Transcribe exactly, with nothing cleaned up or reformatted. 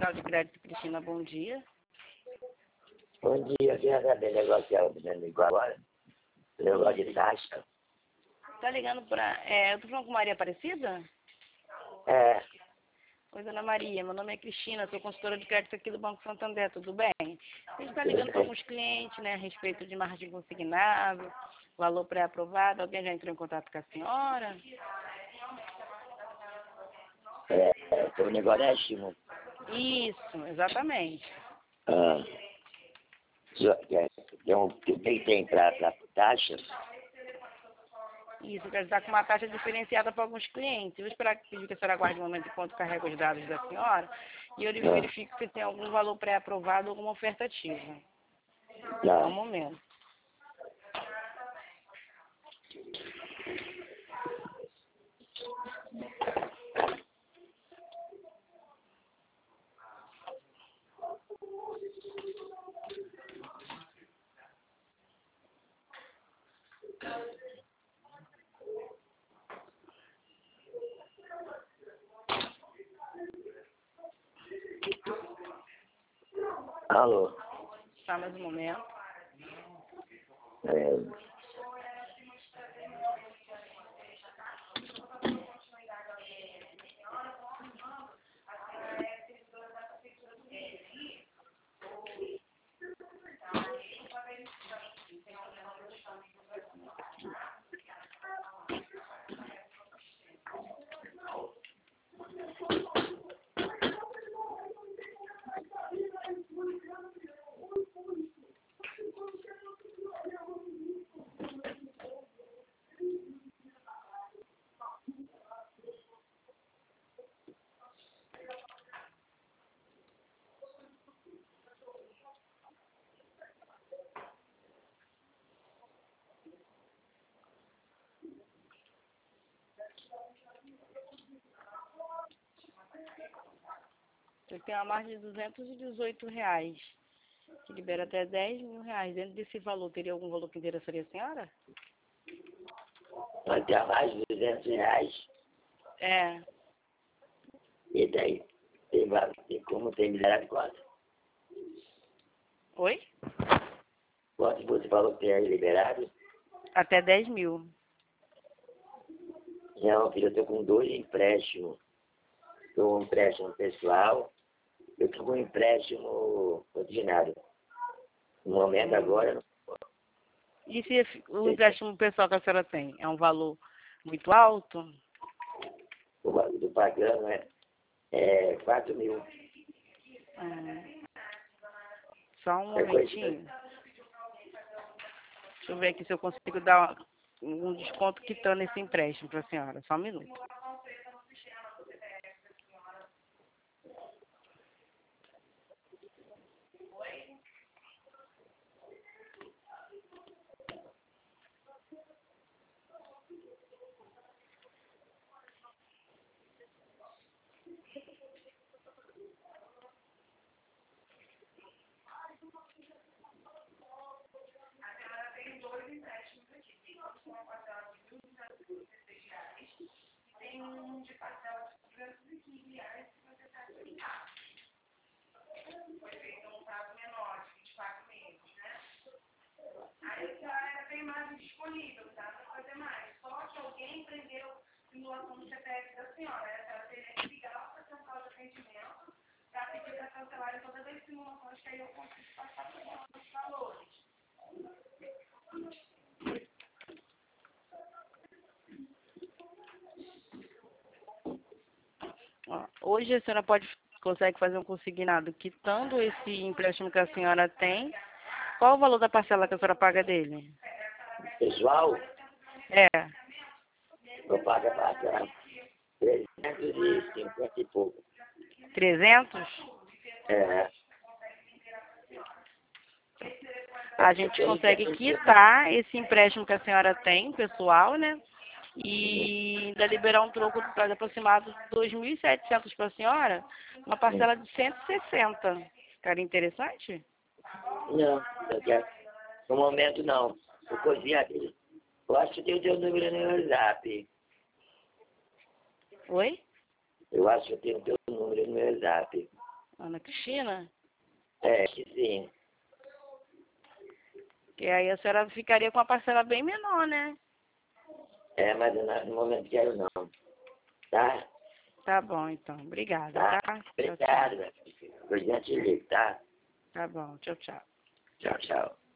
Central de Crédito, Cristina, bom dia. Bom dia, eu queria saber negociar o dinheiro agora. Negócio de taxa. Tá ligando pra... É, eu tô falando com Maria Aparecida? É, Oi, dona Maria, meu nome é Cristina, sou consultora de crédito aqui do Banco Santander, tudo bem? A gente tá ligando para alguns clientes, né, a respeito de margem consignada, valor pré-aprovado. Alguém já entrou em contato com a senhora? é, é o negócio é estimo. Isso, exatamente. Ah, só- é, tem um que tem, tem para taxa? Isso, quer dizer, com uma taxa diferenciada para alguns clientes. Eu vou esperar que pedir que a senhora aguarde um momento enquanto carrega os dados da senhora e eu lhe Ah, verifico se tem algum valor pré-aprovado ou alguma oferta ativa. Só um não. momento. Alô? Só mais um momento. É, Você tem uma margem de duzentos e dezoito reais, que libera até dez mil reais. Dentro desse valor, teria algum valor que interessaria a senhora? vai ter mais de duzentos reais. É, E daí, tem, va- tem como tem liberado quanto? oi? Quanto você falou que tem aí liberado? Até dez mil. Não, filho, eu tô com dois empréstimos. Tô com um empréstimo pessoal. Eu tô com um empréstimo ordinário. No momento agora, E se o empréstimo pessoal que a senhora tem é um valor muito alto? o valor do pagando é, é quatro mil. Hum, só um É coisa, momentinho. Deixa eu ver aqui se eu consigo dar um desconto quitando esse empréstimo para a senhora. Só um minuto. Ó, hoje a senhora pode, consegue fazer um consignado quitando esse empréstimo que a senhora tem. Qual o valor da parcela que a senhora paga dele? pessoal, É, eu pago a parcela trezentos e cinquenta e pouco. trezentos? É, A gente consegue quitar esse empréstimo que a senhora tem, pessoal, né? E ainda liberar um troco para aproximado de dois mil e setecentos para a senhora, uma parcela de cento e sessenta. Ficaria interessante? não, eu quero. No momento não. Eu cozinho aqui. Eu acho que tem o teu número no meu zap. Oi? Eu acho que eu tenho o teu número no meu zap. Ana Cristina? É, que sim. Que aí a senhora ficaria com a parcela bem menor, né? É, mas eu não- no momento quero não. Tá? Tá bom, então. Obrigada, Tá? tá? Tchau, tchau. Obrigado, minha filha. Eu já te ligo, tá? Tá bom, tchau, tchau. Tchau, tchau.